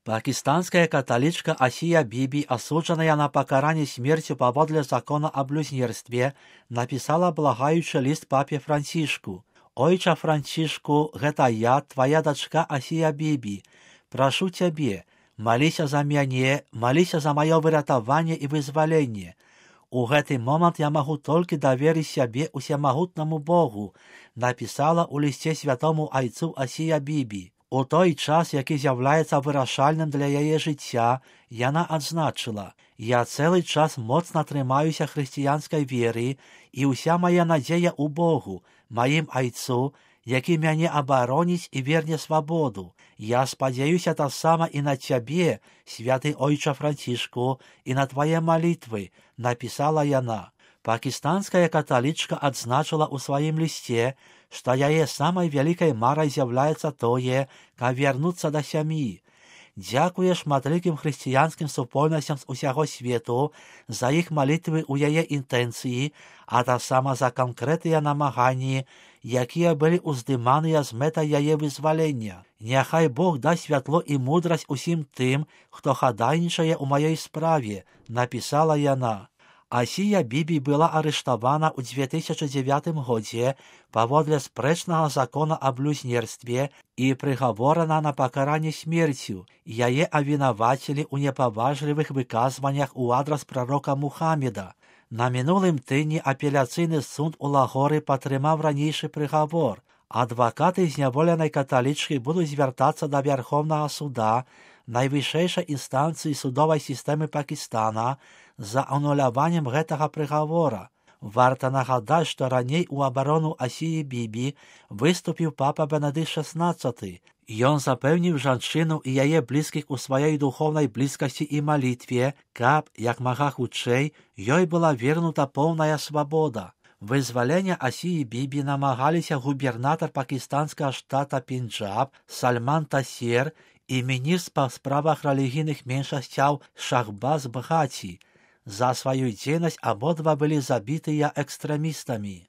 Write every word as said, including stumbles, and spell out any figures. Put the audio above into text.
Пакистанская католичка Асия Биби, осудженная на покарание смертью поводле закона о блюзнерстве, написала благаючий лист папе Францишку. «Ойча Францишку, гэта я, твоя дочка Асия Биби. Прошу тебе, молися за мяне, молися за мое выратаванне и вызволенне. У гэты момент я могу только доверить себе усемогутному Богу», написала у листе святому айцу Асия Биби. У той час, який з'являється вирашальним для її життя, яна адзначила: «Я цілий час моцно тримаюся християнської віри, і уся моя надія у Богу, моїм айцу, який мене оборонить і верне свободу. Я сподіваюся так само і на тебе, святий ойче Францишку, і на твої молитви», написала яна. Пакистанская католичка адзначила у своем листе, что яе самой великой марой з'является тое, как вернуться до сям'і. Дзякуе шматлікім хрысціянскім супольнасцям з усяго свету за іх малітвы ў яе інтэнцыі, а таксама за канкрэтныя намаганні, якія былі ўздыманыя з мэтай яе вызвалення. Няхай Бог дасть святло і мудрасць усім тым, хто хадайнічае ў маёй справе, написала яна. Асия Биби была арыштавана ў две тысячи девятым годзе паводле спрэчнага закона о блюзнерстве і прыгаворана на пакаранне смерцю. Яе абвінавацілі ў непаважлівых выказваннях у адрас прарока Мухаммеда. На мінулым тыдні апеляцыйны суд у Лагоры падтрымаў ранейшы прыгавор. Адвакаты зняволенай каталічкі будуць звяртацца да Верховнага суда, найвышэйшай інстанцыі судовай сістэмы Пакістана, за ануляваннем гэтага прыгавора. Варта нагадаць, што раней у абарону Асіі Бібі выступіў папа Бенедыкт шаснаццаты. Ён запэўніў жанчыну і яе блізкіх у сваёй духовнай блізкасці і малітве, каб, як мага хутчэй, ёй была вернута поўная свабода. Вызвалення Асіі Бібі намагаліся губернатар пакістанскага штата Пенджаб Сальман Тасер і міністр па справах рэлігійных меншасцяў Шахбаз Бхаці. За сваю дзейнасць абодва былі забітыя экстрэмістамі.